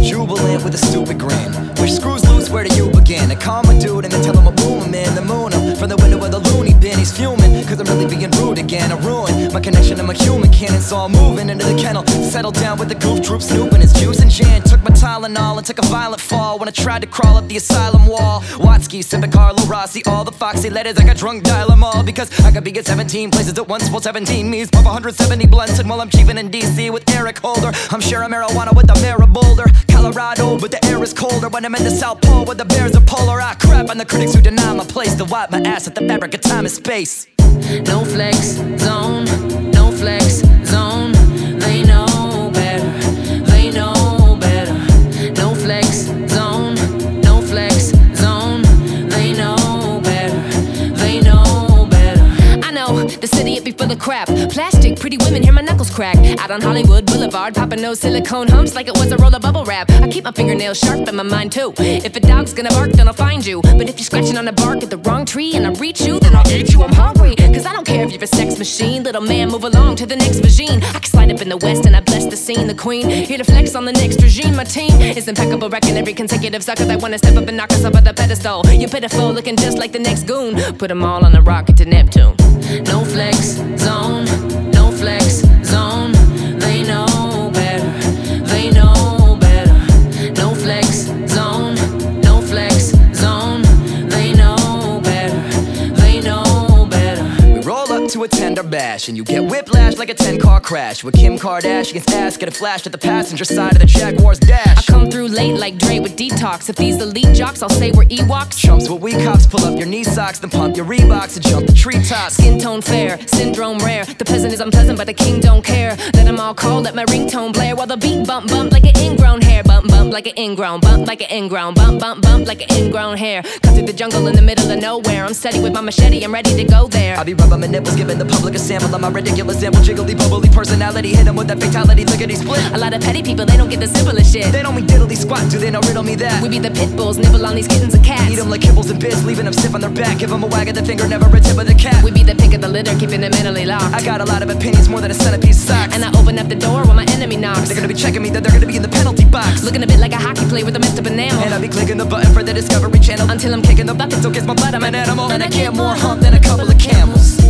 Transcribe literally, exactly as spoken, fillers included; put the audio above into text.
jubilant with a stupid grin. Wish screws loose, where do you begin? I call my dude and then tell him a boom, I'm in the moon. I'm from the window of the loony bin, he's fuming, cause I'm really being rude again. I ruined my connection to my human cannon, so I'm moving into the kennel. Settled down with the goof troop snooping, his juice and gin. Took my Tylenol and took a violent fall when I tried to crawl up the asylum wall. Watsky, sipping Carlo Rossi, all the foxy letters, I got drunk, dial them all. Because I could be at seventeen places at once, well seventeen me's. Pop one hundred seventy blunts, and while I'm chiefing in D C with Eric Holder, I'm sharing marijuana with the mayor of Boulder, Colorado, but the air is colder when I'm in the South Pole where the bears are polar. I crap on the critics who deny my place, to wipe my ass at the fabric of time and space. No flex zone, no flex zone. They know better, they know better. No flex zone, no flex zone. They know better, they know better. I know the city, it be full of crap. Plastic, pretty women, hear my knuckles crack. Out on Hollywood Boulevard, popping those silicone humps like it was a roll of bubble wrap. I keep my fingernails sharp and my mind too. If a dog's gonna bark, then I'll find you. But if you're scratching on the bark at the wrong tree and I reach you, then I'll eat you, I'm hungry. Cause I don't care if you're a sex machine. Little man, move along to the next vagine. I can slide up in the west and I bless the scene. The queen, here to flex on the next regime. My team is impeccable, wrecking every consecutive sucker that wanna step up and knock us up at the pedestal. You're pitiful, looking just like the next goon. Put them all on a rocket to Neptune. No flex zone, no flex zone. They know better, they know better. No flex zone, no flex zone. They know better, they know better. We roll up to a tender bash and you get whiplash like a ten car crash with Kim Kardashian's ass get a flash at the passenger side of the Jaguar's dash. I come through late like Dre with detox. If these elite jocks, I'll say we're Ewoks. Chumps with we cops, pull up your knee socks, then pump your Reeboks and jump the treetops. Skin tone fair, syndrome rare. The peasant is unpleasant, but the king don't care. Let them all call, let my ringtone blare while the beat bump bump like an ingrown hair. Bump bump like an ingrown, bump like an ingrown, bump bump bump like an ingrown hair. Cut through the jungle in the middle of nowhere. I'm steady with my machete, I'm ready to go there. I'll be rubbing my nipples, giving the public a sample of my ridiculous sample, jiggly bubbly personality. Hit 'em with that fatality, lickety split. A lot of petty people, they don't get the simplest shit. They don't mean diddly squat, do they not riddle me that? We be the pit bulls, nibble on these kittens and cats. Eat them like kibbles and bits, leaving them stiff on their back. Give them a wag of the finger, never a tip of the cap. We be the pick of the litter, keeping them mentally locked. I got a lot of opinions, more than a centerpiece socks. And I open up the door when my enemy knocks. They're gonna be checking me, that they're gonna be in the penalty box. Looking a bit like a hockey player with a messed up enamel. And I'll be clicking the button for the Discovery Channel until I'm kicking the bucket, so kiss my butt, I'm an animal. And I get more hump than a couple of camels.